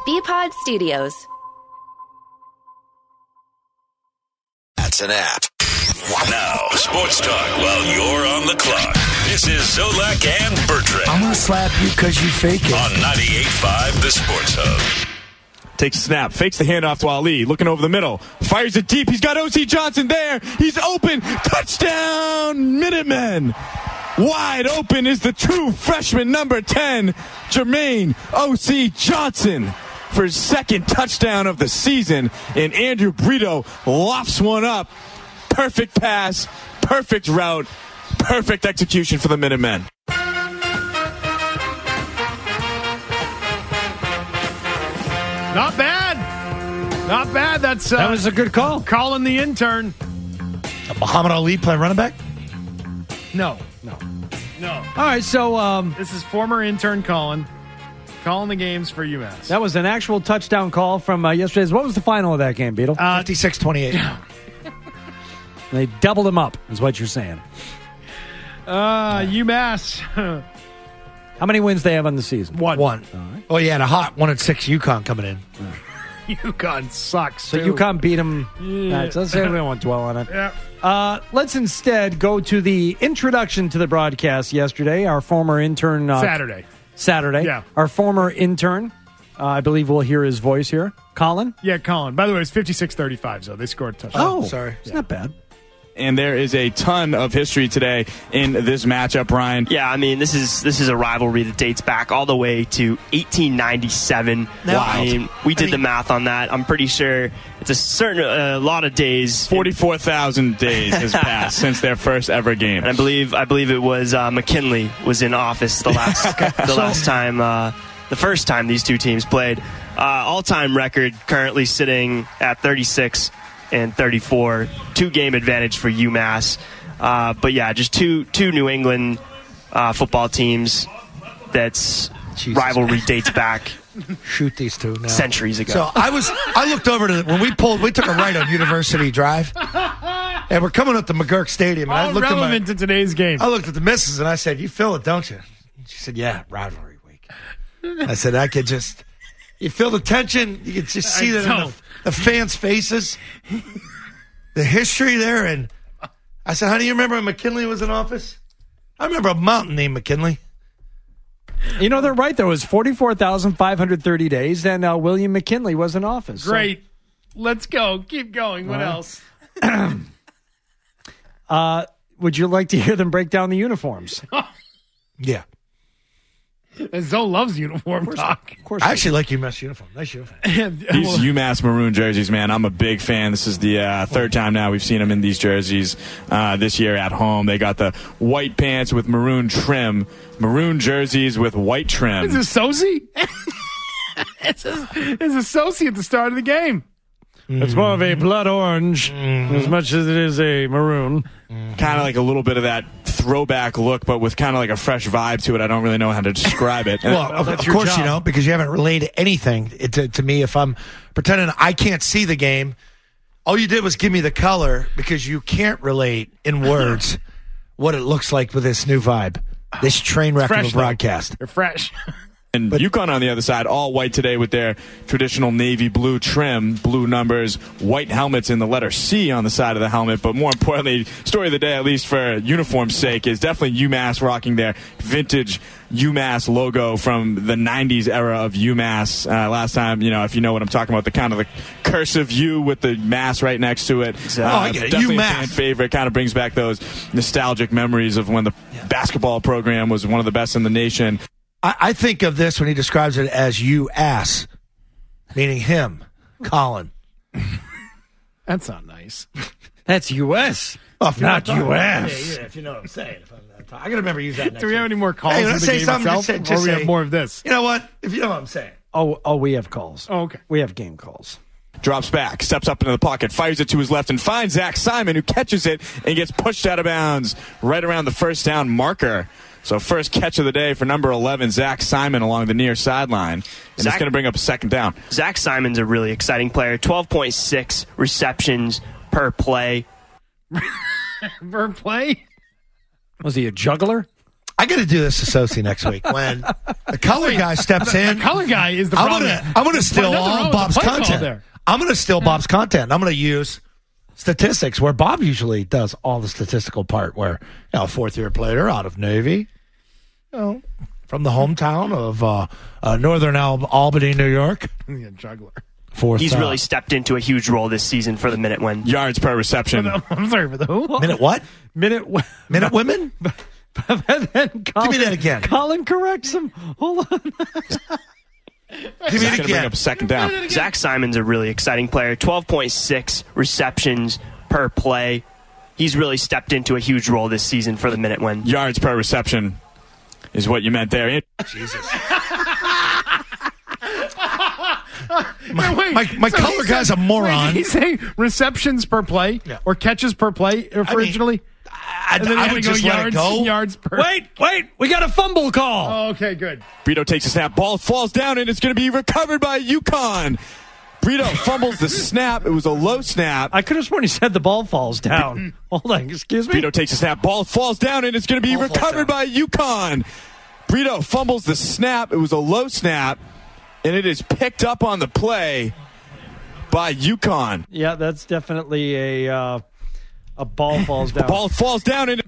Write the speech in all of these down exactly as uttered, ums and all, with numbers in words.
B-Pod Studios. That's an app. Now, sports talk while you're on the clock. This is Zolak and Bertrand. I'm going to slap you because you fake it. On ninety-eight point five, the Sports Hub. Takes a snap, fakes the handoff to Ali, looking over the middle, fires it deep. He's got O C Johnson there. He's open. Touchdown, Minutemen. Wide open is the true freshman number ten, Jermaine O C Johnson, for his second touchdown of the season. And Andrew Brito lofts one up. Perfect pass, perfect route, perfect execution for the Minutemen. Not bad. Not bad. That's uh, That was a good call. Calling the intern. Muhammad Ali playing running back? No. No. No. All right, so um, This is former intern Colin calling the games for UMass. that was an actual touchdown call from uh, yesterday's. What was the final of that game, Beetle? Uh, fifty-six twenty-eight. They doubled him up, is what you're saying. uh, UMass. How many wins they have on the season? One. One. Oh, yeah, and a hot one and six UConn coming in. UConn sucks. So too. UConn beat them. Yeah. Right, so let's say we won't dwell on it. Yeah. Uh, let's instead go to the introduction to the broadcast yesterday. Our former intern. Uh, Saturday. Saturday. Yeah. Our former intern. Uh, I believe we'll hear his voice here. Colin? Yeah, Colin. By the way, it's fifty-six thirty-five, so they scored a touchdown. Oh, sorry. It's not bad. And there is a ton of history today in this matchup, Ryan. Yeah, I mean, this is this is a rivalry that dates back all the way to eighteen ninety-seven. Wow. I mean, we did I mean, the math on that. I'm pretty sure it's a certain a uh, lot of days. forty-four thousand days has passed since their first ever game. And I believe I believe it was uh, McKinley was in office the last the last time uh, the first time these two teams played. Uh, all-time record currently sitting at thirty-six and thirty-four, two game advantage for UMass. Uh, but yeah, just two two New England uh, football teams. That's Jesus, rivalry man. dates back Shoot these two now. centuries ago. So I was, I looked over to, the, when we pulled, we took a right on University Drive, and we're coming up to McGurk Stadium, and I All looked at my, relevant to today's game. I looked at the missus, and I said, you feel it, don't you? She said, yeah, rivalry week. I said, I could just, you feel the tension, you could just see I that in the, don't. the fans' faces, the history there, and I said, how do you remember when McKinley was in office? I remember a mountain named McKinley. You know, they're right. There was forty-four thousand five hundred thirty days, and uh, William McKinley was in office. So- Great. Let's go. Keep going. What else? Uh, would you like to hear them break down the uniforms? Yeah. Zoe loves uniform talk. Of course. I actually like UMass uniform. Nice uniform. These UMass maroon jerseys, man, I'm a big fan. This is the uh, third time now we've seen them in these jerseys uh, this year at home. They got the white pants with maroon trim, maroon jerseys with white trim. Is this Sosi? it's, a, it's a Sosi at the start of the game. It's more of a blood orange as much as it is a maroon. Kind of like a little bit of that throwback look, but with kind of like a fresh vibe to it. I don't really know how to describe it. Well, of, that's of your course job. you don't, because you haven't relayed anything to, to me. If I'm pretending I can't see the game, all you did was give me the color, because you can't relate in words what it looks like with this new vibe, this train wreck of Fresh, a though. broadcast. They're fresh. And UConn on the other side, all white today with their traditional navy blue trim, blue numbers, white helmets, and the letter C on the side of the helmet. But more importantly, story of the day, at least for uniform's sake, is definitely UMass rocking their vintage UMass logo from the nineties era of UMass. Uh, last time, you know, if you know what I'm talking about, the kind of the cursive U with the mass right next to it. Exactly. Uh, Oh, I get it. definitely UMass. a fan favorite. Kind of brings back those nostalgic memories of when the basketball program was one of the best in the nation. I, I think of this when he describes it as you ass, meaning him, Colin. That's not nice. That's U S Oh, if you're Not talking- U S Yeah, yeah, if you know what I'm saying. If I'm not talking- I gotta remember to use that next Do we have week. any more calls Hey, in let's the say game something, itself? just say- just or we say- have more of this? You know what? If you know what I'm saying. Oh, oh, we have calls. Oh, okay. We have game calls. Drops back, steps up into the pocket, fires it to his left, and finds Zach Simon, who catches it and gets pushed out of bounds right around the first down marker. So first catch of the day for number eleven, Zach Simon, along the near sideline. And Zach- it's going to bring up a second down. Zach Simon's a really exciting player. twelve point six receptions per play. Per play? Was he a juggler? I got to do this to Sosi next week when the color guy steps in. The color guy is the I'm problem. gonna, I'm gonna steal Nothing wrong all with the Bob's play call content. there. I'm gonna steal Bob's content. I'm gonna use statistics where Bob usually does all the statistical part. Where you know, a fourth year player out of Navy, you know, from the hometown of uh, uh, Northern Al- Albany, New York. Yeah, juggler. Fourth. He's uh, really stepped into a huge role this season for the Minutemen. Yards per reception. I'm sorry for the who? minute what? Minute. Minute women? And then Colin, Give me that again. Colin corrects him. Hold on. Give me He's it going to bring again. up second down. Zach Simon's a really exciting player. twelve point six receptions per play. He's really stepped into a huge role this season for the Minutemen. Yards per reception is what you meant there. Jesus. My, wait, my- my color he guy's a moron. Wait, he's saying receptions per play Yeah. or catches per play originally? I, and then I he had would to go just let yards, it go. yards per. Wait, wait. We got a fumble call. Oh, okay, good. Brito takes a snap. Ball falls down, and it's going to be recovered by UConn. Brito fumbles the snap. It was a low snap. I could have sworn he said the ball falls down. Hold on. Excuse me. Brito takes a snap. Ball falls down, and it's going to be Ball falls recovered by UConn. Brito fumbles the snap. It was a low snap, and it is picked up on the play by UConn. Yeah, that's definitely a uh, a ball falls down. Ball falls down, and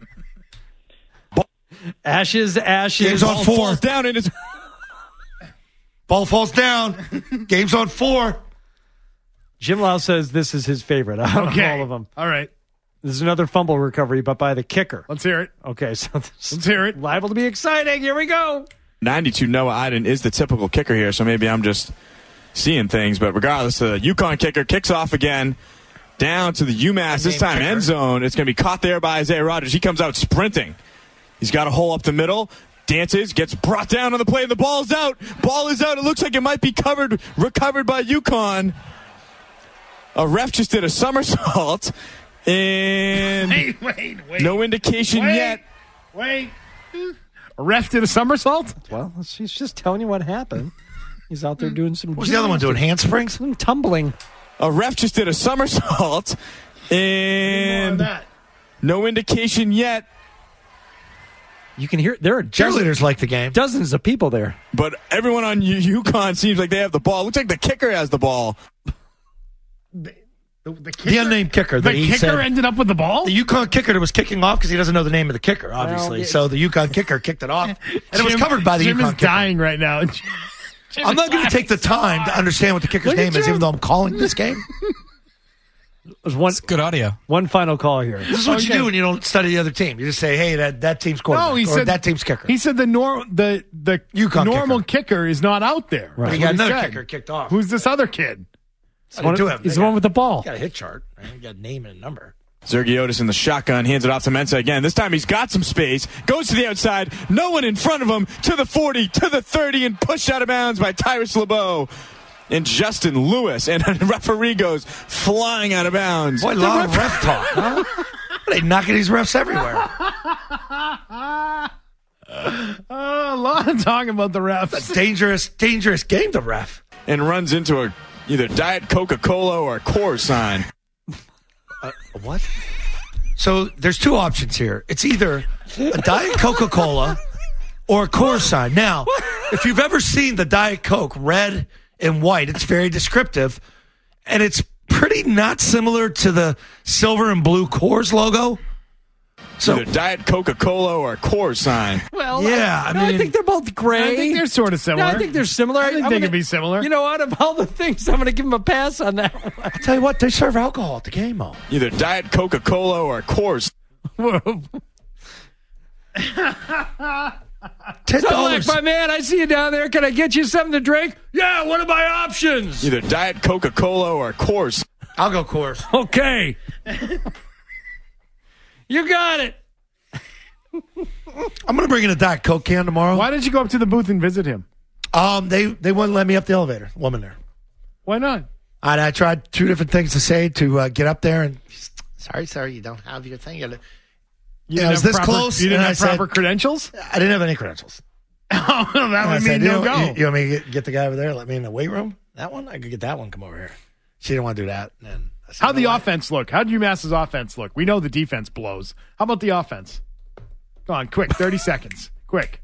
Ashes, ashes. Game's on ball four. falls down, and it's Ball falls down. Game's on four. Jim Lau says this is his favorite out Okay. of all of them. All right. This is another fumble recovery, but by the kicker. Let's hear it. Okay, so this Let's hear it. liable to be exciting. Here we go. ninety-two Noah Iden is the typical kicker here, so maybe I'm just seeing things. But regardless, the UConn kicker kicks off again down to the UMass, this time end zone. It's going to be caught there by Isaiah Rogers. He comes out sprinting. He's got a hole up the middle, dances, gets brought down on the play, and the ball's out. Ball is out. It looks like it might be covered, recovered by UConn. A ref just did a somersault, and Wait, wait, wait. no indication Wait. yet. Wait. A ref did a somersault? Well, he's just telling you what happened. He's out there doing some. What's the other one doing? Handsprings? Some tumbling. A ref just did a somersault, and that. no indication yet. You can hear there are dozens, Cheerleaders like the game. dozens of people there. But everyone on U- UConn seems like they have the ball. Looks like the kicker has the ball. The, the, kicker, The unnamed kicker. the that he kicker said, ended up with the ball? the UConn kicker that was kicking off because he doesn't know the name of the kicker, obviously. yeah. So the UConn kicker kicked it off, and it was Jim- covered by the Jim UConn is kicker. dying right now. Jim I'm is not going to dying. take the time to understand what the kicker's Look at name is, Jim. even though I'm calling this game. There's one Good audio. one final call here. This is what you Okay. do when you don't study the other team. You just say, "Hey, that, that team's quarterback," No, he or said that team's kicker. He said the nor the the UConn normal kicker. is not out there. Right. That's He got what another said. kicker kicked off. Who's this other kid? I didn't do him. He's They the got- one with the ball. Got a hit chart. Right? You got a name and a number. Zergiotis in the shotgun, hands it off to Mensah again. This time he's got some space, goes to the outside, no one in front of him, to the forty, to the thirty, and pushed out of bounds by Tyrus LeBeau and Justin Lewis. And a referee goes flying out of bounds. Boy, a lot of ref talk. Huh? They knocking these refs everywhere. Uh, a lot of talking about the refs. Dangerous, dangerous game to ref. And runs into a either Diet Coca-Cola or a Coors sign. Uh, what? So there's two options here. It's either a Diet Coca-Cola or a Coors sign. Now, if you've ever seen the Diet Coke red and white, it's very descriptive, and it's pretty not similar to the silver and blue Coors logo. So Either Diet Coca-Cola or a Coors sign. Well, Yeah, I no, I mean- think they're both gray. I think they're sort of similar. No, I think they're similar. I think I'm they gonna- could be similar. You know what? Of all the things, I'm going to give them a pass on that one. I'll tell you what, they serve alcohol at the game, though. Either Diet Coca-Cola or a Coors. Ten So, like, dollars. my man, I see you down there. Can I get you something to drink? Yeah, what are my options? Either Diet Coca-Cola or a Coors. I'll go Coors. Okay. You got it. I'm going to bring in a Diet Coke can tomorrow. Why didn't you go up to the booth and visit him? Um, they they wouldn't let me up the elevator. Woman there. Why not? And I tried two different things to say to uh, get up there, and sorry, sorry, you don't have your thing. You You Yeah, didn't I was have this proper, close, You didn't and have I said- proper credentials? I didn't have any credentials. Oh, that And I would said, mean you no know, go. You, you want me to get, get the guy over there? Let me in the weight room. That one, I could get that one. Come over here. She didn't want to do that. And I said, How'd "You the know what?" offense look? How'd UMass's offense look? We know the defense blows. How about the offense? Go on, quick, thirty seconds. Quick.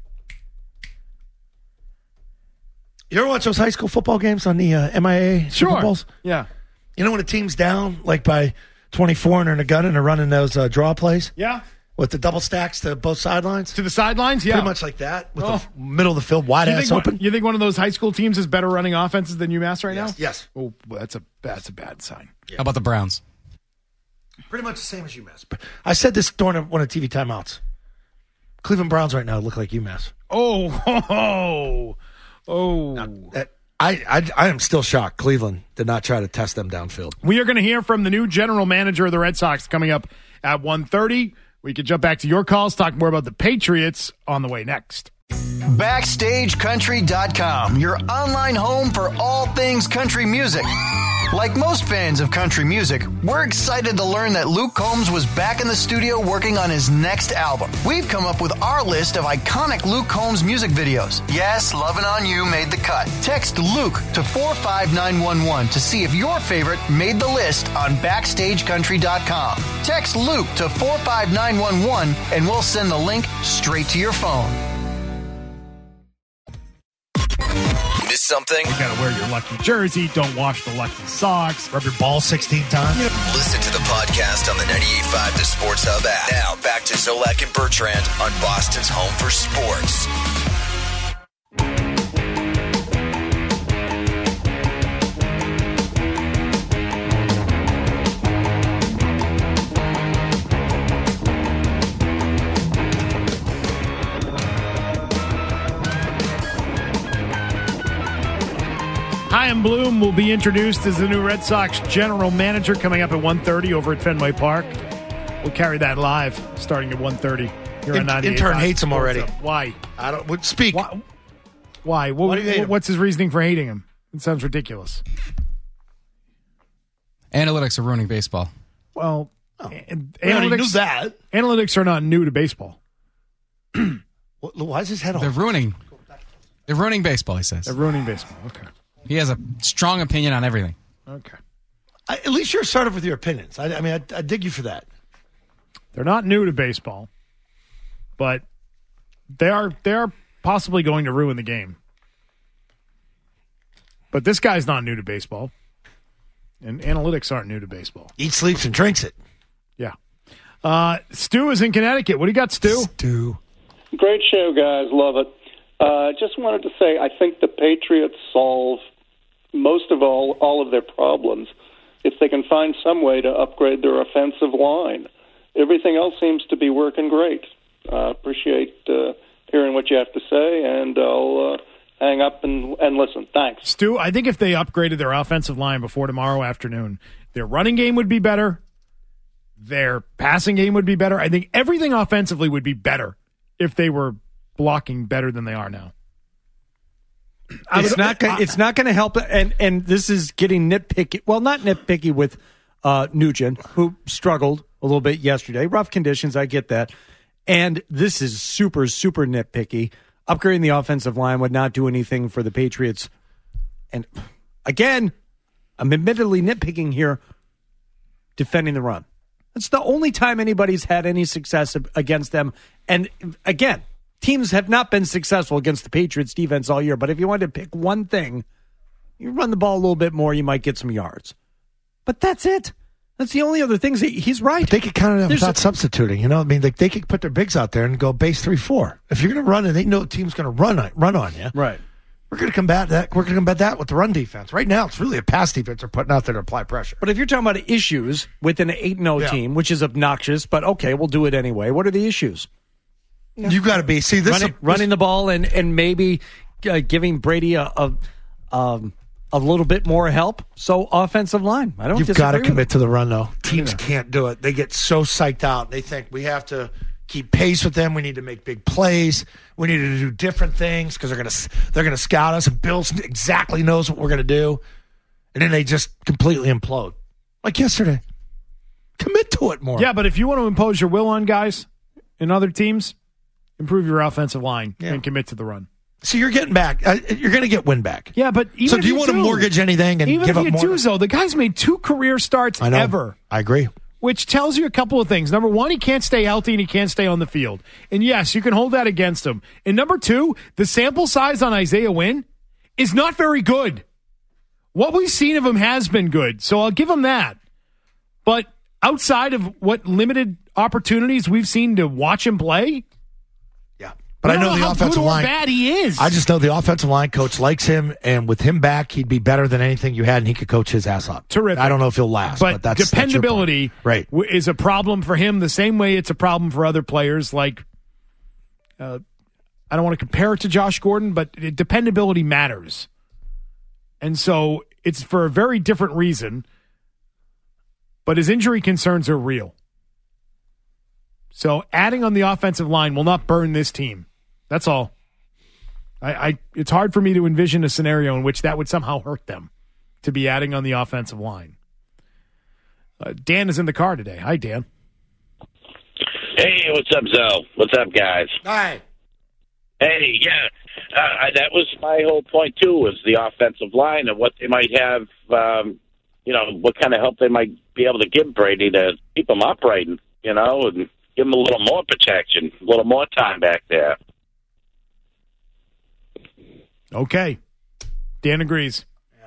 You ever watch those high school football games on the uh, M I A Sure. Super Bowls? Yeah. You know when a team's down, like by twenty-four and they're in a gun and they're running those uh, draw plays? Yeah. With the double stacks to both sidelines? To the sidelines, yeah. Pretty much like that, with Oh. the middle of the field wide You ass think, open. one, you think one of those high school teams is better running offenses than UMass right Yes. now? Yes. Oh, well, that's a that's a bad sign. How about the Browns? Pretty much the same as UMass. But I said this during one of the T V timeouts. Cleveland Browns right now look like UMass. Oh, oh, oh. Now, that, I, I, I am still shocked Cleveland did not try to test them downfield. We are going to hear from the new general manager of the Red Sox coming up at one thirty. We can jump back to your calls, talk more about the Patriots on the way next. Backstage Country dot com, your online home for all things country music. Like most fans of country music, we're excited to learn that Luke Combs was back in the studio working on his next album. We've come up with our list of iconic Luke Combs music videos. Yes, Lovin' On You made the cut. Text Luke to four five nine one one to see if your favorite made the list on Backstage Country dot com. Text Luke to four five nine one one and we'll send the link straight to your phone. Miss something? You got to wear your lucky jersey. Don't wash the lucky socks. Rub your ball sixteen times. Listen to the podcast on the ninety-eight point five The Sports Hub app. Now back to Zolak and Bertrand on Boston's home for sports. Chaim Bloom will be introduced as the new Red Sox general manager coming up at one thirty over at Fenway Park. We'll carry that live starting at one thirty. Here on In- intern hates him Sports already. Hub. Why? I don't would speak. Why? Why? What, Why do you hate him? what's his reasoning for hating him? It sounds ridiculous. Analytics are ruining baseball. Well, Oh. an- We already analytics, knew that. analytics are not new to baseball. What- Why is his head They're off? ruining. They're ruining baseball. He says They're ruining baseball. Okay. he has a strong opinion on everything. Okay. I, at least you're assertive with your opinions. I, I mean, I, I dig you for that. They're not new to baseball, but they are they are possibly going to ruin the game. But this guy's not new to baseball, and analytics aren't new to baseball. Eats, sleeps, and drinks it. Yeah. Uh, Stu is in Connecticut. What do you got, Stu? Stu. Great show, guys. Love it. Uh, just wanted to say I think the Patriots solve most of all all of their problems if they can find some way to upgrade their offensive line. Everything else seems to be working great. Uh, appreciate uh, hearing what you have to say, and I'll uh, hang up and, and listen. Thanks. Stu, I think if they upgraded their offensive line before tomorrow afternoon, their running game would be better. Their passing game would be better. I think everything offensively would be better if they were blocking better than they are now. It's not. Gonna, it's not going to help. And and this is getting nitpicky. Well, not nitpicky with uh, Nugent, who struggled a little bit yesterday. Rough conditions. I get that. And this is super super nitpicky. Upgrading the offensive line would not do anything for the Patriots. And again, I'm admittedly nitpicking here. Defending the run. That's the only time anybody's had any success against them. And again, teams have not been successful against the Patriots defense all year. But if you wanted to pick one thing, you run the ball a little bit more, you might get some yards. But that's it. That's the only other things. He's right. But they could count it out There's without a- substituting. You know, I mean, they, they could put their bigs out there and go base three four. If you're going to run it, they know the team's going to run on, run on you. Right. We're going to combat that. We're going to combat that with the run defense. Right now, it's really a pass defense they're putting out there to apply pressure. But if you're talking about issues with an eight and oh Yeah. team, which is obnoxious, but okay, we'll do it anyway. What are the issues? You got to be see this running, is, running the ball and and maybe uh, giving Brady a a, um, a little bit more help. So offensive line, I don't. You've disagree got to with commit it. to the run, though. Teams can't do it. They get so psyched out. They think we have to keep pace with them. We need to make big plays. We need to do different things because they're going to they're going to scout us. And Bill exactly knows what we're going to do, and then they just completely implode, like yesterday. Commit to it more. Yeah, but if you want to impose your will on guys in other teams, improve your offensive line Yeah. and commit to the run. So you're getting back. Uh, you're going to get win back. Yeah, but even so if do you, want to mortgage anything and even give if up you more? do, though, the guy's made two career starts I know. ever. I agree. which tells you a couple of things. Number one, he can't stay healthy and he can't stay on the field. And yes, you can hold that against him. And number two, the sample size on Isaiah Wynn is not very good. What we've seen of him has been good, so I'll give him that. But outside of what limited opportunities we've seen to watch him play, But I, I know, know the how offensive good or line. bad he is. I just know the offensive line coach likes him, and with him back, he'd be better than anything you had, and he could coach his ass up. Terrific. I don't know if he'll last, but, but that's dependability that's right. w- is a problem for him the same way it's a problem for other players. Like, uh, I don't want to compare it to Josh Gordon, but it, dependability matters. And so it's for a very different reason, but his injury concerns are real. So adding on the offensive line will not burn this team. That's all. I, I it's hard for me to envision a scenario in which that would somehow hurt them to be adding on the offensive line. Uh, Dan is in the car today. Hi, Dan. Hey, what's up, Zoe? What's up, guys? Hi. Hey, yeah, uh, that was my whole point too. Was the offensive line and what they might have. Um, you know, what kind of help they might be able to give Brady to keep him upright. You know, and give him a little more protection, a little more time back there. Okay. Dan agrees. Yeah.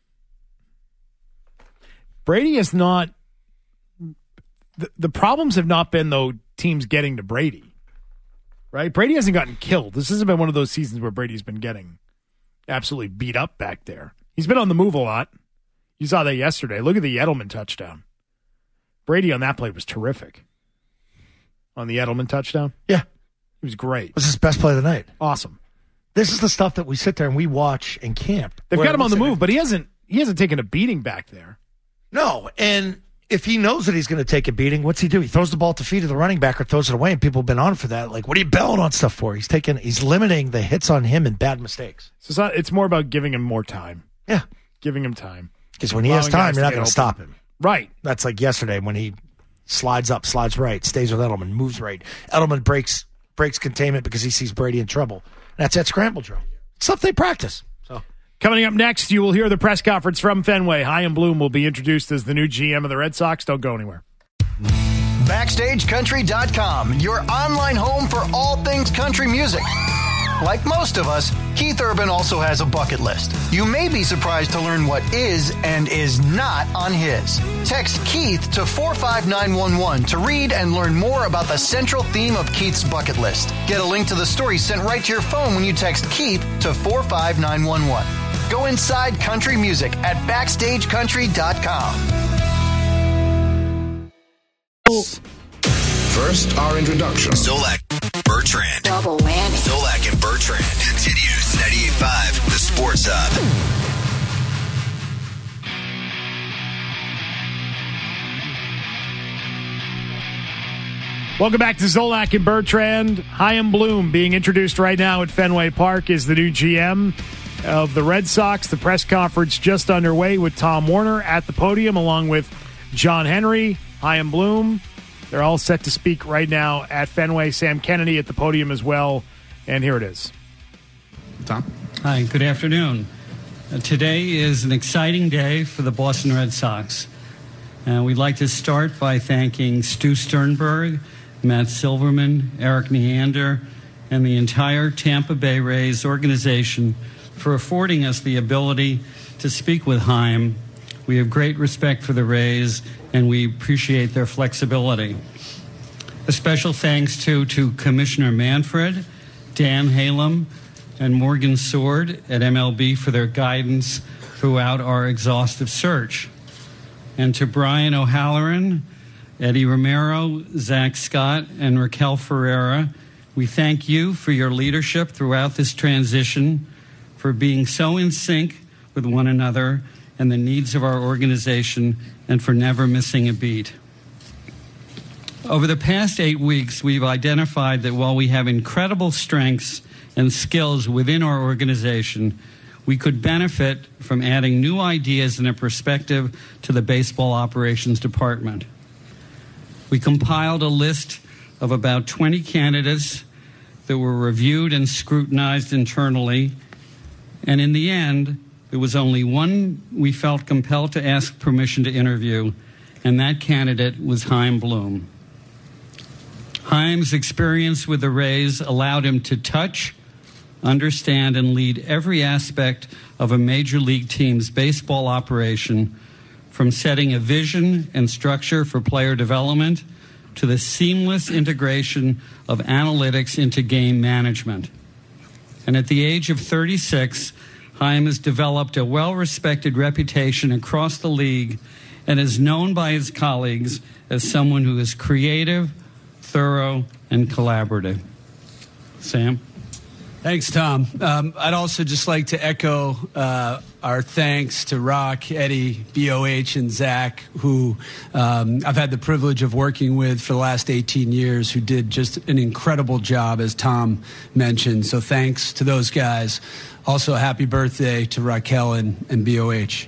Brady is not the, the problems have not been though teams getting to Brady. Right? Brady hasn't gotten killed. This hasn't been one of those seasons where Brady's been getting absolutely beat up back there. He's been on the move a lot. You saw that yesterday. Look at the Edelman touchdown. Brady on that play was terrific. On the Edelman touchdown? Yeah. He was great. It was his best play of the night. Awesome. This is the stuff that we sit there and we watch in camp. They've Where got him on the listen, move, but he hasn't he hasn't taken a beating back there. No, and if he knows that he's going to take a beating, what's he do? He throws the ball at the feet of the running back or throws it away, and people have been on for that. Like, what are you belling on stuff for? He's taking, he's limiting the hits on him and bad mistakes. So it's, not, it's more about giving him more time. Yeah. Giving him time. Because when he has time, you're not going to stop him. Right. That's like yesterday when he slides up, slides right, stays with Edelman, moves right. Edelman breaks breaks containment because he sees Brady in trouble. That's that scramble drill. It's stuff they practice. So coming up next, you will hear the press conference from Fenway. Chaim Bloom will be introduced as the new G M of the Red Sox. Don't go anywhere. Backstage Country dot com, your online home for all things country music. Like most of us, Keith Urban also has a bucket list. You may be surprised to learn what is and is not on his. Text Keith to four five nine one one to read and learn more about the central theme of Keith's bucket list. Get a link to the story sent right to your phone when you text Keith to four five nine one one. Go inside country music at backstage country dot com. First, our introduction. Zolak, Bertrand. Double whammy. Zolak and Bertrand. Continues ninety-eight point five, the Sports Hub. Welcome back to Zolak and Bertrand. Chaim Bloom being introduced right now at Fenway Park is the new G M of the Red Sox. The press conference just underway with Tom Werner at the podium along with John Henry, Chaim Bloom. They're all set to speak right now at Fenway. Sam Kennedy at the podium as well. And here it is. Tom? Hi, good afternoon. Uh, today is an exciting day for the Boston Red Sox. Uh, we'd like to start by thanking Stu Sternberg, Matt Silverman, Eric Neander, and the entire Tampa Bay Rays organization for affording us the ability to speak with Chaim. We have great respect for the Rays, and we appreciate their flexibility. A special thanks to, to Commissioner Manfred, Dan Halem, and Morgan Sword at M L B for their guidance throughout our exhaustive search. And to Brian O'Halloran, Eddie Romero, Zach Scott, and Raquel Ferreira, we thank you for your leadership throughout this transition, for being so in sync with one another and the needs of our organization, and for never missing a beat. Over the past eight weeks, we've identified that while we have incredible strengths and skills within our organization, we could benefit from adding new ideas and a perspective to the baseball operations department. We compiled a list of about twenty candidates that were reviewed and scrutinized internally, and in the end, there was only one we felt compelled to ask permission to interview, and that candidate was Chaim Bloom. Chaim's experience with the Rays allowed him to touch, understand, and lead every aspect of a major league team's baseball operation, from setting a vision and structure for player development to the seamless integration of analytics into game management. And at the age of thirty-six, Chaim has developed a well-respected reputation across the league and is known by his colleagues as someone who is creative, thorough, and collaborative. Sam? Thanks, Tom. Um, I'd also just like to echo uh, our thanks to Rock, Eddie, B O H, and Zach, who um, I've had the privilege of working with for the last eighteen years, who did just an incredible job, as Tom mentioned. So thanks to those guys. Also, happy birthday to Raquel and, and B O H.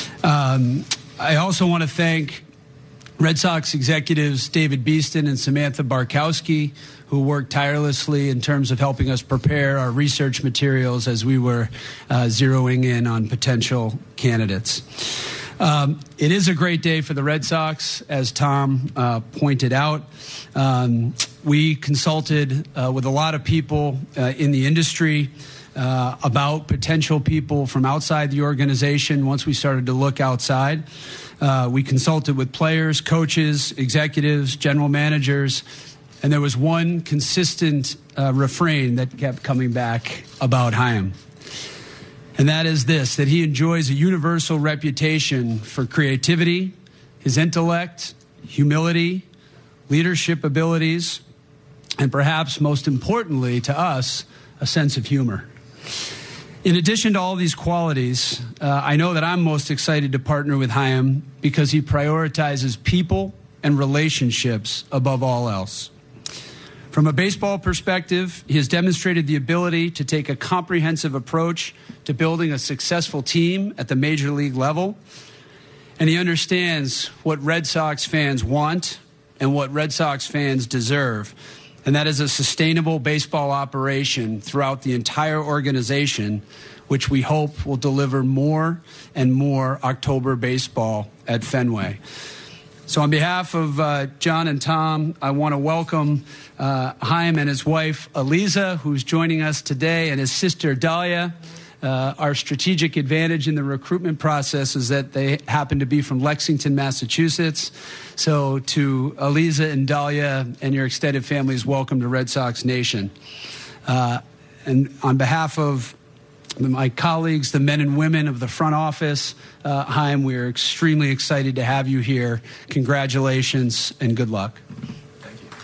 Um, I also want to thank Red Sox executives David Beeston and Samantha Barkowski, who worked tirelessly in terms of helping us prepare our research materials as we were uh, zeroing in on potential candidates. Um, it is a great day for the Red Sox, as Tom uh, pointed out. Um, we consulted uh, with a lot of people uh, in the industry uh, about potential people from outside the organization once we started to look outside. Uh, we consulted with players, coaches, executives, general managers, and there was one consistent uh, refrain that kept coming back about Chaim. And that is this, that he enjoys a universal reputation for creativity, his intellect, humility, leadership abilities, and perhaps most importantly to us, a sense of humor. In addition to all these qualities, uh, I know that I'm most excited to partner with Chaim because he prioritizes people and relationships above all else. From a baseball perspective, he has demonstrated the ability to take a comprehensive approach to building a successful team at the major league level, and he understands what Red Sox fans want and what Red Sox fans deserve, and that is a sustainable baseball operation throughout the entire organization, which we hope will deliver more and more October baseball at Fenway. So on behalf of uh, John and Tom, I want to welcome uh, Chaim and his wife, Aliza, who's joining us today, and his sister, Dahlia. Uh, our strategic advantage in the recruitment process is that they happen to be from Lexington, Massachusetts. So to Aliza and Dahlia and your extended families, welcome to Red Sox Nation. Uh, and on behalf of my colleagues, the men and women of the front office, uh, Chaim, we're extremely excited to have you here. Congratulations and good luck. Thank you.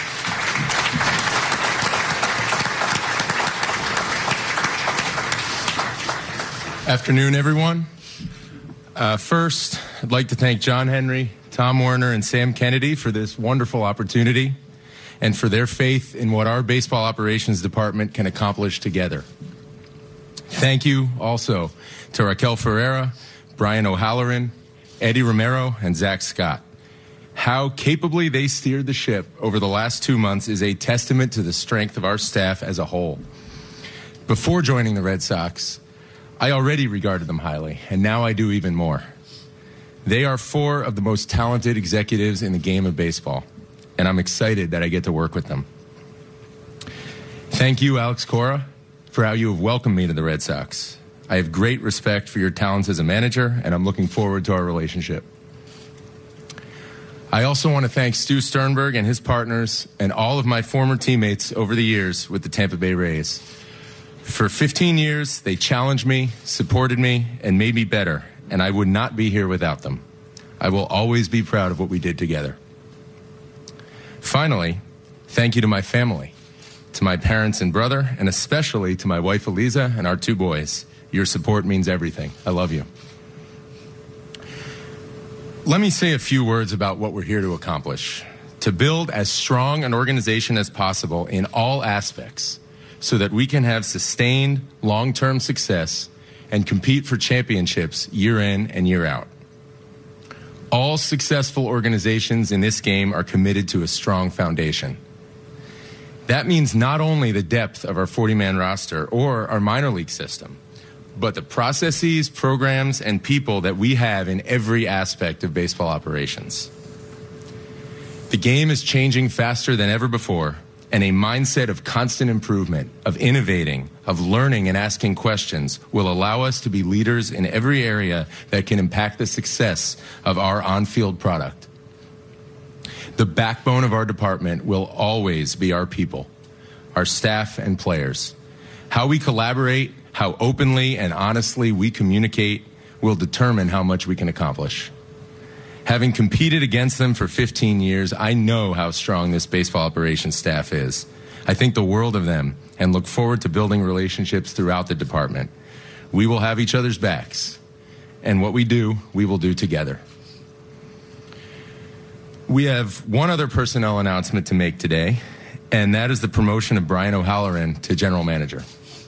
Afternoon, everyone. Uh, first, I'd like to thank John Henry, Tom Werner, and Sam Kennedy for this wonderful opportunity and for their faith in what our baseball operations department can accomplish together. Thank you also to Raquel Ferreira, Brian O'Halloran, Eddie Romero, and Zach Scott. How capably they steered the ship over the last two months is a testament to the strength of our staff as a whole. Before joining the Red Sox, I already regarded them highly, and now I do even more. They are four of the most talented executives in the game of baseball, and I'm excited that I get to work with them. Thank you, Alex Cora, for how you have welcomed me to the Red Sox. I have great respect for your talents as a manager, and I'm looking forward to our relationship. I also want to thank Stu Sternberg and his partners and all of my former teammates over the years with the Tampa Bay Rays. For fifteen years, they challenged me, supported me, and made me better, and I would not be here without them. I will always be proud of what we did together. Finally, thank you to my family, to my parents and brother, and especially to my wife, Aliza, and our two boys. Your support means everything. I love you. Let me say a few words about what we're here to accomplish. To build as strong an organization as possible in all aspects so that we can have sustained long-term success and compete for championships year in and year out. All successful organizations in this game are committed to a strong foundation. That means not only the depth of our forty-man roster or our minor league system, but the processes, programs, and people that we have in every aspect of baseball operations. The game is changing faster than ever before, and a mindset of constant improvement, of innovating, of learning and asking questions will allow us to be leaders in every area that can impact the success of our on-field product. The backbone of our department will always be our people, our staff and players. How we collaborate, how openly and honestly we communicate will determine how much we can accomplish. Having competed against them for fifteen years, I know how strong this baseball operations staff is. I think the world of them and look forward to building relationships throughout the department. We will have each other's backs, and what we do, we will do together. We have one other personnel announcement to make today, and that is the promotion of Brian O'Halloran to general manager.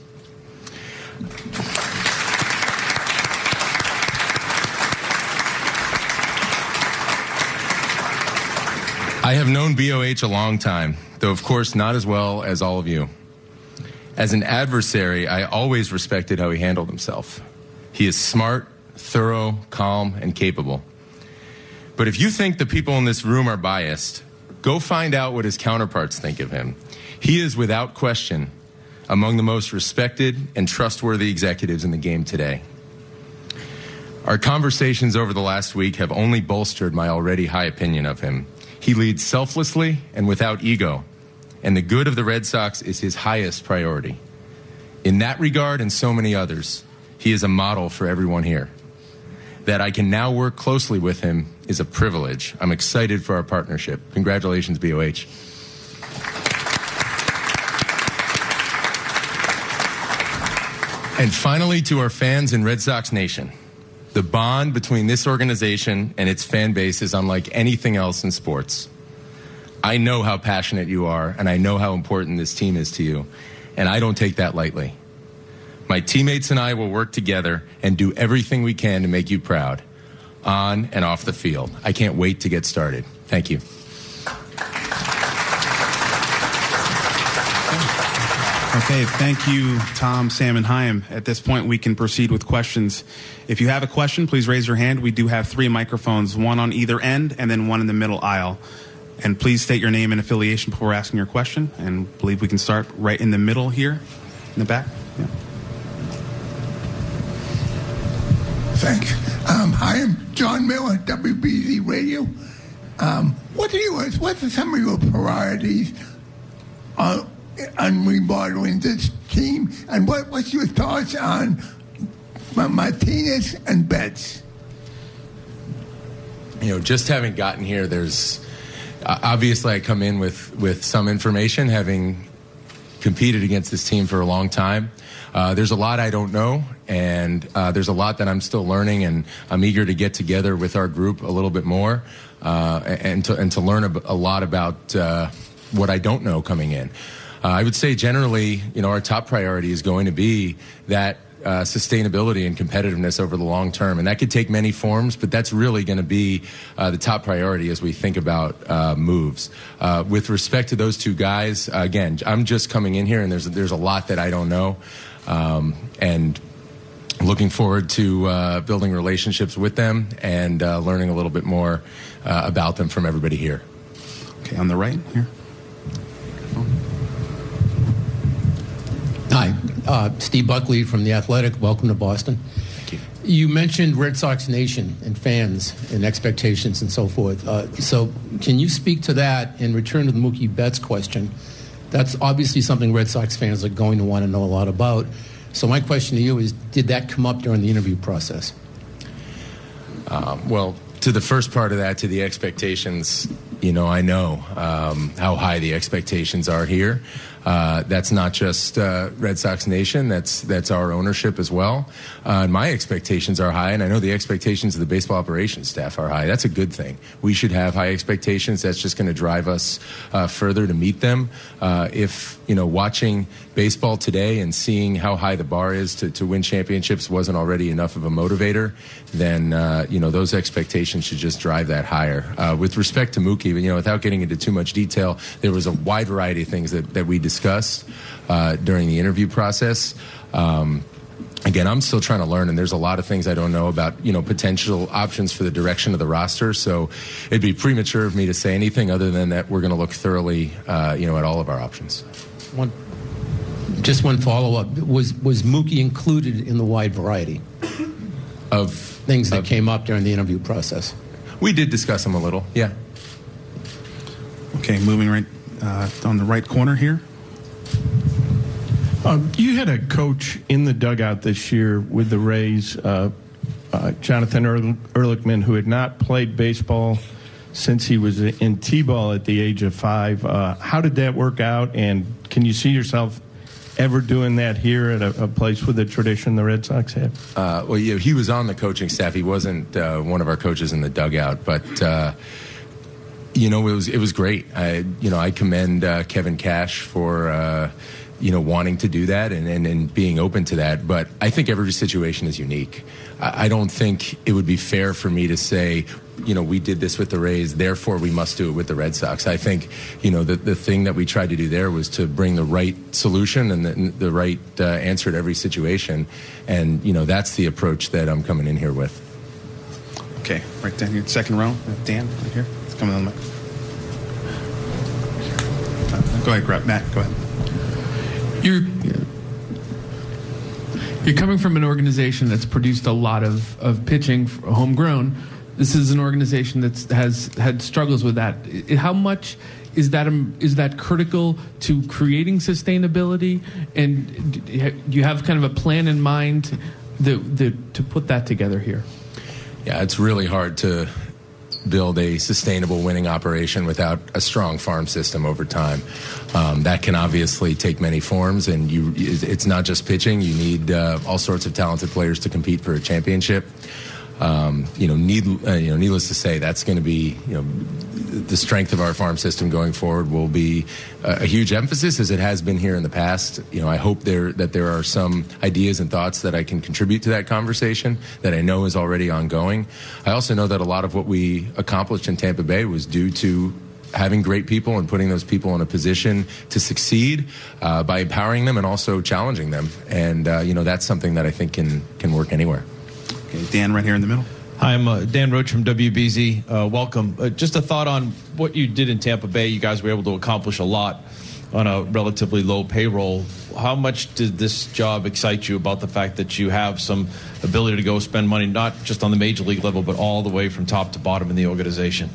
I have known B O H a long time, though of course not as well as all of you. As an adversary, I always respected how he handled himself. He is smart, thorough, calm, and capable. But if you think the people in this room are biased, go find out what his counterparts think of him. He is without question among the most respected and trustworthy executives in the game today. Our conversations over the last week have only bolstered my already high opinion of him. He leads selflessly and without ego, and the good of the Red Sox is his highest priority. In that regard and so many others, he is a model for everyone here. That I can now work closely with him is a privilege. I'm excited for our partnership. Congratulations, B O H. And finally, to our fans in Red Sox Nation. The bond between this organization and its fan base is unlike anything else in sports. I know how passionate you are, and I know how important this team is to you, and I don't take that lightly. My teammates and I will work together and do everything we can to make you proud, on and off the field. I can't wait to get started. Thank you. Okay, thank you, Tom, Sam, and Chaim. At this point, we can proceed with questions. If you have a question, please raise your hand. We do have three microphones, one on either end and then one in the middle aisle. And please state your name and affiliation before asking your question. And I believe we can start right in the middle here, in the back. Yeah. Thanks. Um, hi, I'm John Miller, W B Z Radio. Um, what are you, what's some of your priorities on, on remodeling this team? And what, what's your thoughts on Martinez and Betts? You know, just having gotten here, there's uh, obviously I come in with, with some information, having competed against this team for a long time. Uh, there's a lot I don't know, and uh, there's a lot that I'm still learning, and I'm eager to get together with our group a little bit more uh, and, to, and to learn a, a lot about uh, what I don't know coming in. Uh, I would say generally, you know, our top priority is going to be that Uh, sustainability and competitiveness over the long term. And that could take many forms, but that's really going to be uh, the top priority as we think about uh, moves. Uh, with respect to those two guys, uh, again, I'm just coming in here, and there's, there's a lot that I don't know. Um, and looking forward to uh, building relationships with them and uh, learning a little bit more uh, about them from everybody here. Okay, on the right here. Hi, uh, Steve Buckley from The Athletic. Welcome to Boston. Thank you. You mentioned Red Sox Nation and fans and expectations and so forth. Uh, so can you speak to that and return to the Mookie Betts question? That's obviously something Red Sox fans are going to want to know a lot about. So my question to you is, did that come up during the interview process? Um, well, to the first part of that, to the expectations, you know, I know um, how high the expectations are here. Uh, that's not just uh, Red Sox Nation. That's that's our ownership as well. Uh, and my expectations are high, and I know the expectations of the baseball operations staff are high. That's a good thing. We should have high expectations. That's just going to drive us uh, further to meet them. Uh, if, you know, watching baseball today and seeing how high the bar is to, to win championships wasn't already enough of a motivator, then, uh, you know, those expectations should just drive that higher. Uh, with respect to Mookie, you know, without getting into too much detail, there was a wide variety of things that, that we discussed uh, during the interview process. Um, again, I'm still trying to learn, and there's a lot of things I don't know about, you know, potential options for the direction of the roster. So it'd be premature of me to say anything other than that we're going to look thoroughly, uh, you know, at all of our options. One, just one follow-up. Was was Mookie included in the wide variety of things that of, came up during the interview process? We did discuss him a little, yeah. Okay, moving right uh, on the right corner here. Um, you had a coach in the dugout this year with the Rays, uh, uh, Jonathan Ehrl- Ehrlichman, who had not played baseball since he was in T-ball at the age of five. Uh, how did that work out, and can you see yourself ever doing that here at a, a place with the tradition the Red Sox have? Uh, well, yeah, he was on the coaching staff. He wasn't uh, one of our coaches in the dugout, but uh, you know, it was it was great. I, you know, I commend uh, Kevin Cash for. Uh, you know, wanting to do that and, and, and being open to that. But I think every situation is unique. I, I don't think it would be fair for me to say, you know, we did this with the Rays, therefore we must do it with the Red Sox. I think, you know, the, the thing that we tried to do there was to bring the right solution and the, the right uh, answer to every situation. And, you know, that's the approach that I'm coming in here with. Okay, right down here, second row. Dan, right here. It's coming on the mic. Go ahead, grab Matt, go ahead. You're you're coming from an organization that's produced a lot of, of pitching homegrown. This is an organization that has had struggles with that. How much is that is that critical to creating sustainability? And do you have kind of a plan in mind that, that, to put that together here? Yeah, it's really hard to build a sustainable winning operation without a strong farm system over time. Um, that can obviously take many forms, and you, it's not just pitching. You need uh, all sorts of talented players to compete for a championship. Um, you know, need, uh, you know, needless to say, that's going to be, you know, the strength of our farm system going forward will be a, a huge emphasis, as it has been here in the past. You know, I hope there that there are some ideas and thoughts that I can contribute to that conversation that I know is already ongoing. I also know that a lot of what we accomplished in Tampa Bay was due to having great people and putting those people in a position to succeed uh, by empowering them and also challenging them. And, uh, you know, that's something that I think can can work anywhere. Okay, Dan, right here in the middle. Hi, I'm uh, Dan Roach from W B Z. Uh, welcome. Uh, just a thought on what you did in Tampa Bay. You guys were able to accomplish a lot on a relatively low payroll. How much did this job excite you about the fact that you have some ability to go spend money, not just on the major league level, but all the way from top to bottom in the organization?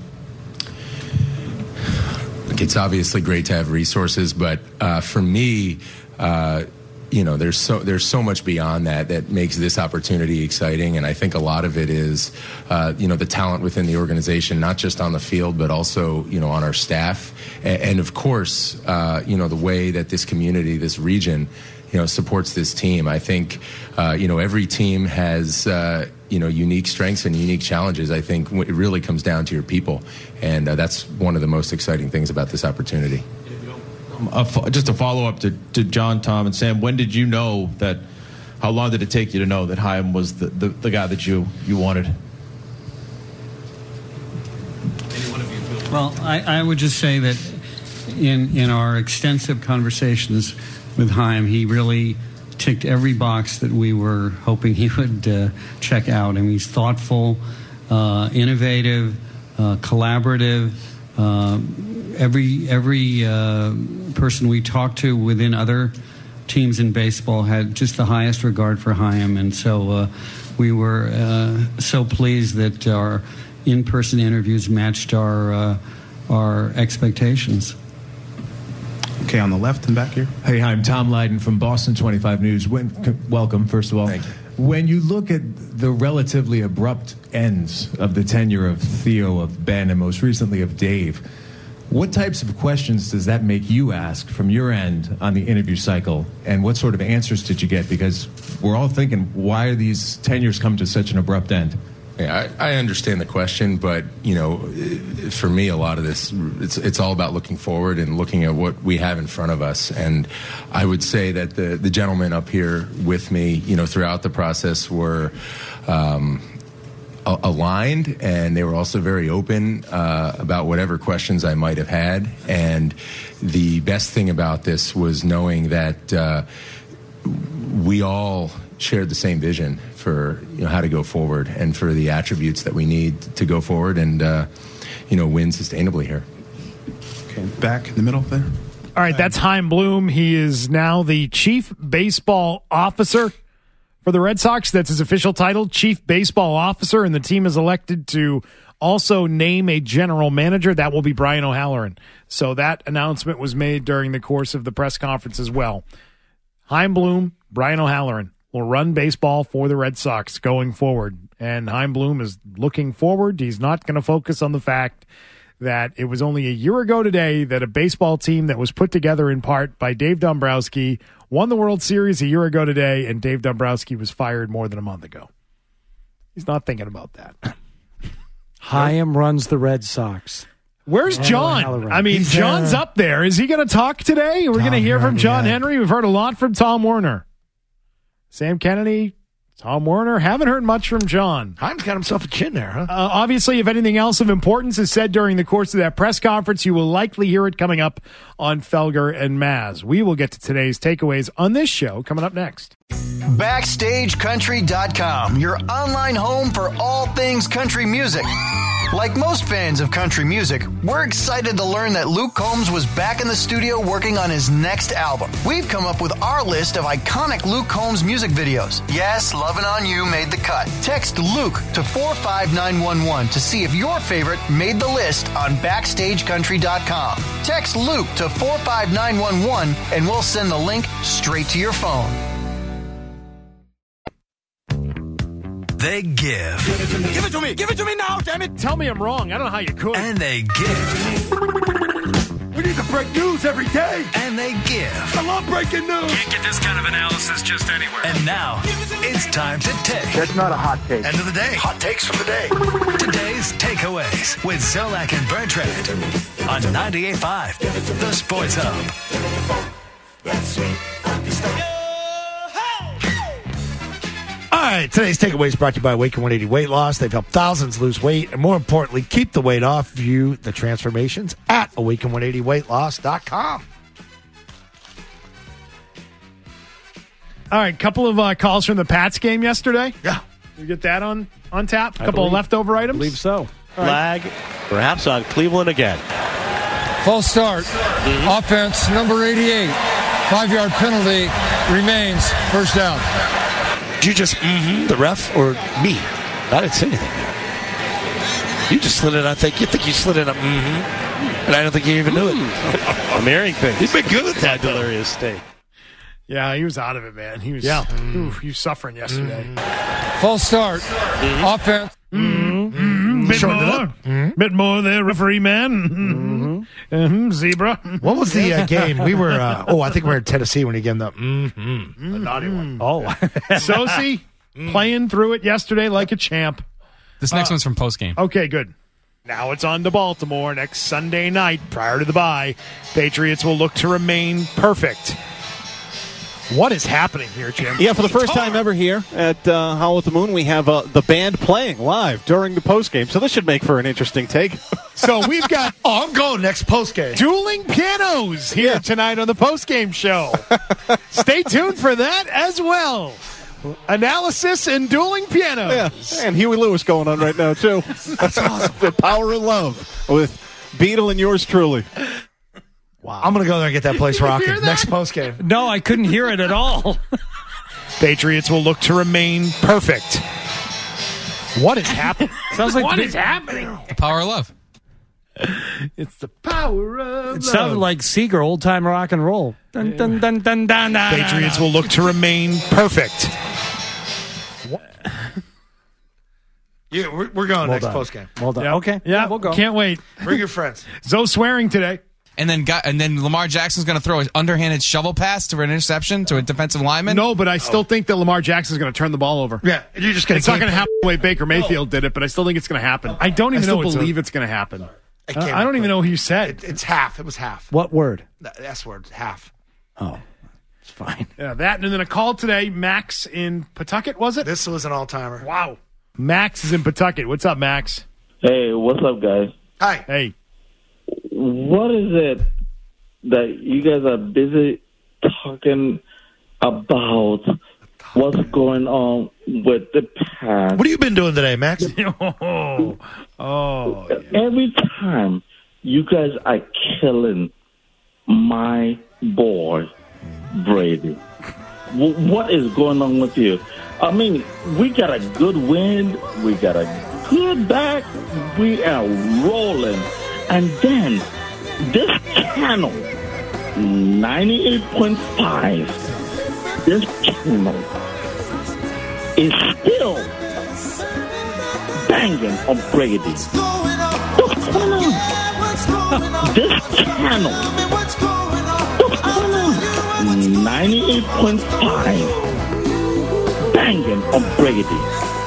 It's obviously great to have resources, but uh, for me, uh, you know, there's so there's so much beyond that that makes this opportunity exciting, and I think a lot of it is, uh, you know, the talent within the organization, not just on the field, but also, you know, on our staff, and, and of course, uh, you know, the way that this community, this region, you know, supports this team. I think, uh, you know, every team has, uh, you know, unique strengths and unique challenges. I think it really comes down to your people, and uh, that's one of the most exciting things about this opportunity. A fo- just a follow-up to, to John, Tom, and Sam. When did you know that, how long did it take you to know that Chaim was the, the, the guy that you, you wanted? Well, I, I would just say that in, in our extensive conversations with Chaim, he really ticked every box that we were hoping he would uh, check out. I mean, he's thoughtful, uh, innovative, uh, collaborative. Uh, every every uh, person we talked to within other teams in baseball had just the highest regard for Chaim, and so uh, we were uh, so pleased that our in-person interviews matched our uh, our expectations. Okay, on the left and back here. Hey, hi, I'm Tom Lydon from Boston twenty-five News. When, welcome, first of all. Thank you. When you look at the relatively abrupt ends of the tenure of Theo, of Ben, and most recently of Dave, what types of questions does that make you ask from your end on the interview cycle, and what sort of answers did you get? Because we're all thinking, why are these tenures come to such an abrupt end? Yeah, I, I understand the question, but, you know, for me, a lot of this, it's it's all about looking forward and looking at what we have in front of us. And I would say that the, the gentlemen up here with me, you know, throughout the process were um, a- aligned, and they were also very open uh, about whatever questions I might have had. And the best thing about this was knowing that uh, we all, shared the same vision for you know how to go forward and for the attributes that we need to go forward and uh, you know win sustainably here. Okay, back in the middle there. All right, that's Chaim Bloom. He is now the Chief Baseball Officer for the Red Sox. That's his official title, Chief Baseball Officer, and the team is elected to also name a general manager. That will be Brian O'Halloran. So that announcement was made during the course of the press conference as well. Chaim Bloom, Brian O'Halloran will run baseball for the Red Sox going forward. And Chaim Bloom is looking forward. He's not going to focus on the fact that it was only a year ago today that a baseball team that was put together in part by Dave Dombrowski won the World Series a year ago today, and Dave Dombrowski was fired more than a month ago. He's not thinking about that. Chaim runs the Red Sox. Where's John? Halloran. I mean, He's, John's uh, up there. Is he going to talk today? We're going to hear from John yeah. Henry. We've heard a lot from Tom Werner. Sam Kennedy, Tom Werner. Haven't heard much from John. Chaim's got himself a chin there, huh? Uh, obviously, if anything else of importance is said during the course of that press conference, you will likely hear it coming up on Felger and Maz. We will get to today's takeaways on this show coming up next. Backstage Country dot com, your online home for all things country music. Like most fans of country music, we're excited to learn that Luke Combs was back in the studio working on his next album. We've come up with our list of iconic Luke Combs music videos. Yes, Lovin' On You made the cut. Text Luke to four five nine one one to see if your favorite made the list on Backstage Country dot com. Text Luke to four five nine one one and we'll send the link straight to your phone. They give. Give it to me. Give it to me. Give it to me now, damn it. Tell me I'm wrong. I don't know how you could. And they give. We need to break news every day. And they give. I love breaking news. Can't get this kind of analysis just anywhere. And now, it's time to take. That's not a hot take. End of the day. Hot takes from the day. Today's takeaways with Zolak and Bertrand on ninety-eight point five, The Sports Hub. All right, today's takeaway is brought to you by Awaken one eighty Weight Loss. They've helped thousands lose weight and, more importantly, keep the weight off. View the transformations at awaken one eighty weight loss dot com. All right, couple of uh, calls from the Pats game yesterday. Yeah. We get that on, on tap? A I couple believe- of leftover items? I believe so. Flag, perhaps on Cleveland again. False start. Offense, number eighty-eight. Five-yard penalty remains. First down. Did you just mm-hmm the ref or me? I didn't say anything. You just slid in, I think. You think you slid in a mm-hmm. And I don't think you even knew it. I'm hearing things. You've been good at that. Delirious state. Yeah, he was out of it, man. He was, Yeah. oof, he was suffering yesterday. False start. Offense. Mm-hmm. Bit Shorten it more. up. Mm-hmm. Bit more there, referee man. Mm-hmm. Mm-hmm. Zebra. What was the uh, game? We were, uh, oh, I think we were in Tennessee when he gave him the mm-hmm. The naughty one. Oh. Sosi playing through it yesterday like a champ. This next Uh, one's from postgame. Okay, good. Now it's on to Baltimore next Sunday night prior to the bye. Patriots will look to remain perfect. What is happening here, Jim? Yeah, for the first time ever here at uh, Howl at the Moon, we have uh, the band playing live during the postgame, so this should make for an interesting take. So we've got oh, I'm going next postgame. dueling pianos here Yeah. tonight on the postgame show. Stay tuned for that as well. Analysis and dueling pianos. Yeah, and Huey Lewis going on right now, too. That's awesome. The Power of Love with Beatle and yours truly. Wow. I'm going to go there and get that place rocking. hear that? Next postgame. No, I couldn't hear it at all. Patriots will look to remain perfect. What is happening? Sounds like what the- is happening? The power of love. It's the power of It sounded love. like Seeger, old time rock and roll. Dun, dun, dun, dun, dun, dun, Patriots dun, will look to remain perfect. Yeah, we're, we're going Well next done. postgame. Well done. Yep. Okay. Yeah, we'll go. Can't wait. Bring your friends. Zoe swearing today. And then got, and then Lamar Jackson's going to throw an underhanded shovel pass to an interception to a defensive lineman. No, but I still think that Lamar Jackson's going to turn the ball over. Yeah, you're just going It's not going to happen the way Baker Mayfield did it, but I still think it's going to happen. I don't even still know believe believe it's going to happen. I, Uh, I don't even know who you said. It, it's half. It was half. What word? The S word, half. Oh, it's fine. Yeah, that, and then a call today. Max in Pawtucket, was it? This was an all-timer. Wow. Max is in Pawtucket. What's up, Max? Hey, what's up, guys? Hi. Hey. What is it that you guys are busy talking about What's going on with the past? What have you been doing today, Max? oh, oh. Every time you guys are killing my boy, Brady. W- what is going on with you? I mean, we got a good wind. We got a good back. We are rolling. And then this channel, ninety-eight point five, this channel is still banging on Brady. What's going on? This channel, what's going on? ninety-eight point five, banging on Brady.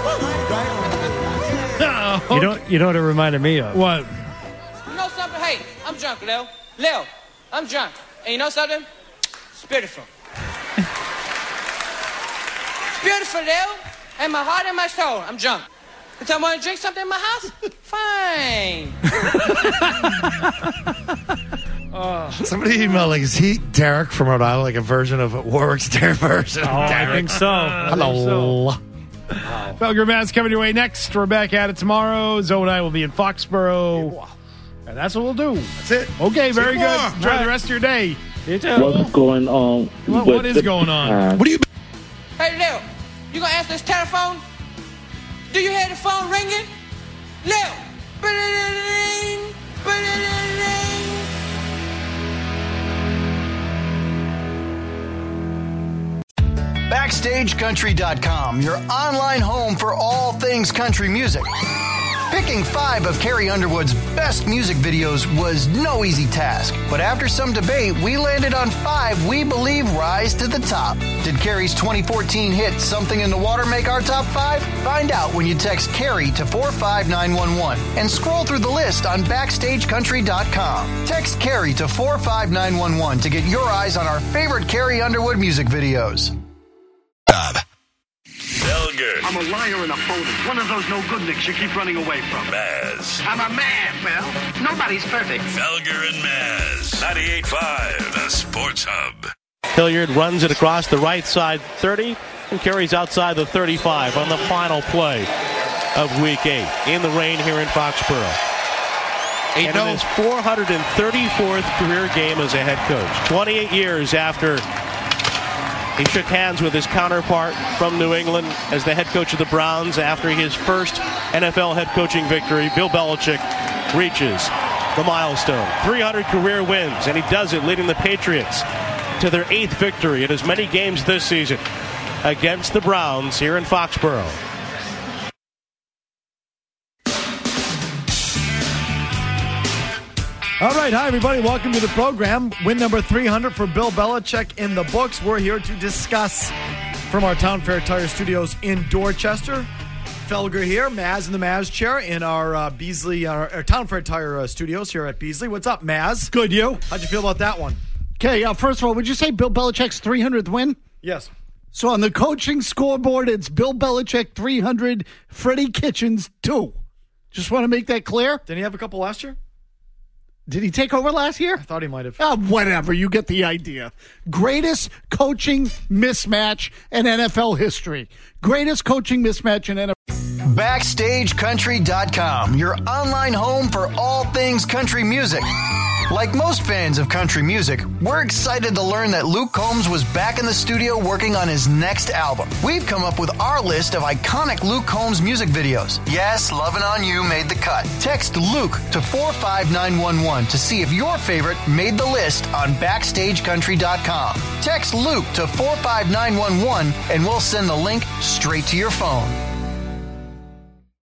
You know, you know what it reminded me of? What? You know something? Hey, I'm drunk, Lil. Lil, I'm drunk. And you know something? It's beautiful. It's beautiful, Lil. And my heart and my soul. I'm drunk. You tell me I want to drink something in my house? Fine. uh, Somebody emailed, like, is he Derek from Rhode Island, like a version of Warwick's Derek version? Oh, I think so. I Hello. think so. Wow. Felger Mass coming your way next. We're back at it tomorrow. Zoe and I will be in Foxborough. And that's what we'll do. That's it. Okay, See very you good. tomorrow. Enjoy Right. the rest of your day. You too. What's going on? What, with what is the going on? past? What do you... Hey, Lil, you gonna answer this telephone? Do you hear the phone ringing? Lil, ba-da-da-da-ding, ba-da-da-da-ding. Backstage Country dot com, your online home for all things country music. Picking five of Carrie Underwood's best music videos was no easy task, but after some debate, we landed on five we believe rise to the top. Did Carrie's twenty fourteen hit Something in the Water make our top five? Find out when you text Carrie to four five nine one one and scroll through the list on Backstage Country dot com. Text Carrie to four five nine one one to get your eyes on our favorite Carrie Underwood music videos. Felger. I'm a liar and a phony. One of those no-good-nicks you keep running away from. Maz. I'm a man, Well, nobody's perfect. Felger and Maz. ninety-eight point five, the Sports Hub. Hilliard runs it across the right side thirty and carries outside the thirty-five on the final play of week eight in the rain here in Foxborough. And in his four hundred thirty-fourth career game as a head coach, twenty-eight years after he shook hands with his counterpart from New England as the head coach of the Browns after his first N F L head coaching victory. Bill Belichick reaches the milestone. three hundred career wins, and he does it leading the Patriots to their eighth victory in as many games this season against the Browns here in Foxborough. All right, hi, everybody. Welcome to the program. Win number three hundred for Bill Belichick in the books. We're here to discuss from our Town Fair Tire Studios in Dorchester. Felger here, Maz in the Maz chair in our uh, Beasley, our, our Town Fair Tire uh, Studios here at Beasley. What's up, Maz? Good, you? How'd you feel about that one? Okay, uh, first of all, would you say Bill Belichick's three hundredth win? Yes. So on the coaching scoreboard, it's Bill Belichick three hundred, Freddie Kitchens two. Just want to make that clear. Didn't he have a couple last year? Did he take over last year? I thought he might have. Oh, whatever. You get the idea. Greatest coaching mismatch in N F L history. Greatest coaching mismatch in N F L. Backstage Country dot com, your online home for all things country music. Like most fans of country music, we're excited to learn that Luke Combs was back in the studio working on his next album. We've come up with our list of iconic Luke Combs music videos. Yes, Lovin' On You made the cut. Text Luke to four five nine one one to see if your favorite made the list on Backstage Country dot com. Text Luke to four five nine one one and we'll send the link straight to your phone.